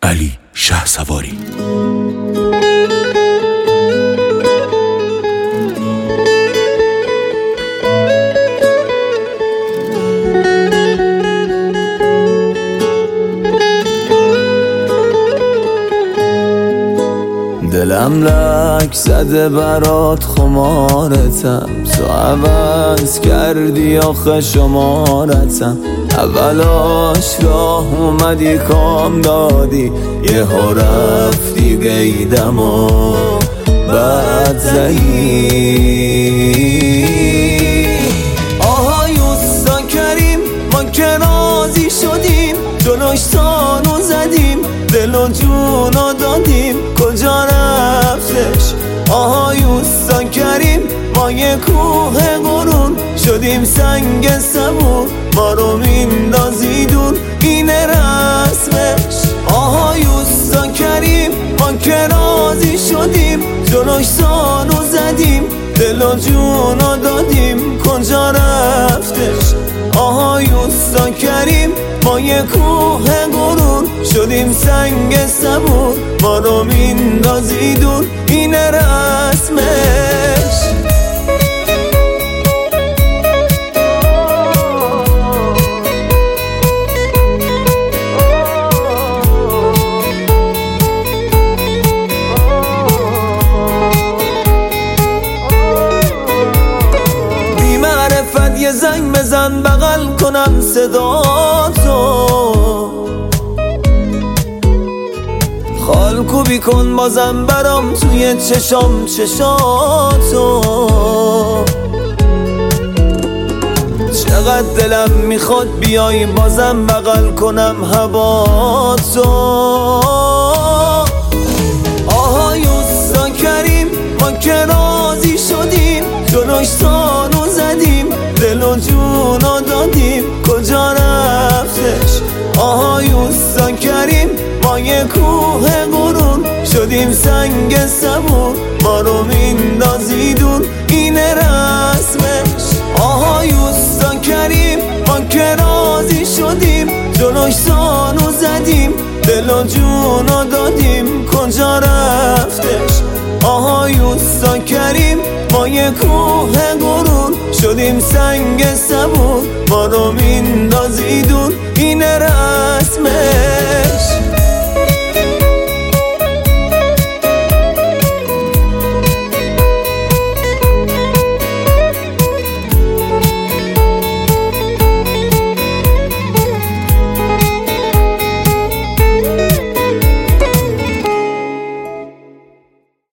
علی شهسواری. دلم لک زده برات خمارتم، تو عوض کردی آخه شمارتم. اولاش راه اومدی کام دادی، یه ها رفتی قیدم و بعد زدی. آهای اوستا کریم ما که راضی شدیم، جلوش تانو زدیم دل و جونو دادیم، کجا رفتش؟ آهای اوستا کریم ما یه کوه قرون شدیم سنگ سبون، ما رو میندازی دور اینه رسمش. آهای اوستا کریم ما که راضی شدیم، جلوش سانو زدیم دل و جونو دادیم، کجا رفتش؟ آهای اوستا کریم ما یه کوه قرون شدیم سنگ سبون، ما رو میندازی دور اینه رسمش. یه زنگ بزن بغل کنم صدا تو، خال کوبی کن بازم برام توی چشام چشاتو. چقدر دلم میخواد بیای بازم بغل کنم هوا تو. آهای اوستا کریم ما که راضی شدیم، جلوش تانو زدیم دل و جونو دادیم، کجا رفتش؟ آهای اوستا کریم ما یه کوه قرون شدیم سنگ سبون، ما رو میندازی دور اینه رسمش. آهای اوستا کریم ما که راضی شدیم، جلوش تانو زدیم دل و جونو دادیم، کجا رفتش؟ آهای اوستا کریم ما یه کوه قرون شدیم سنگ سبون، ما رو میندازی دور اینه رسمش.